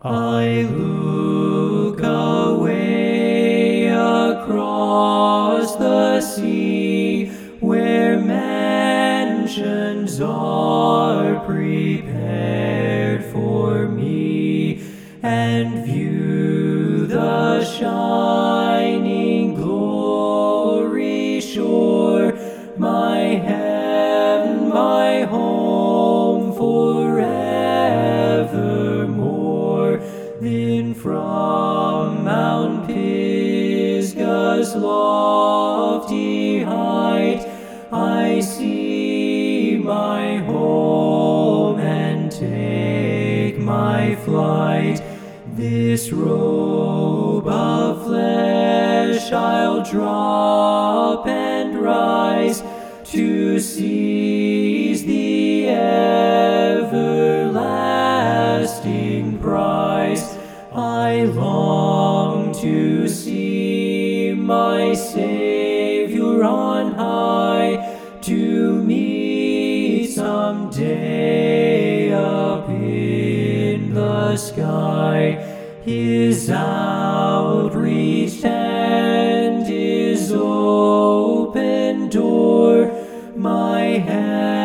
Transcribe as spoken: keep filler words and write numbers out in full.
I look away across the sea, where mansions are prepared for me, and view the shining glory shore, my heaven, my home forevermore. Then from Mount Pisgah's lofty height I see my home and take my flight. This robe of flesh I'll drop and rise to seize the everlasting prize. I long to see my Savior on high, to meet someday up in the sky. His outreached hand, His open door, my hand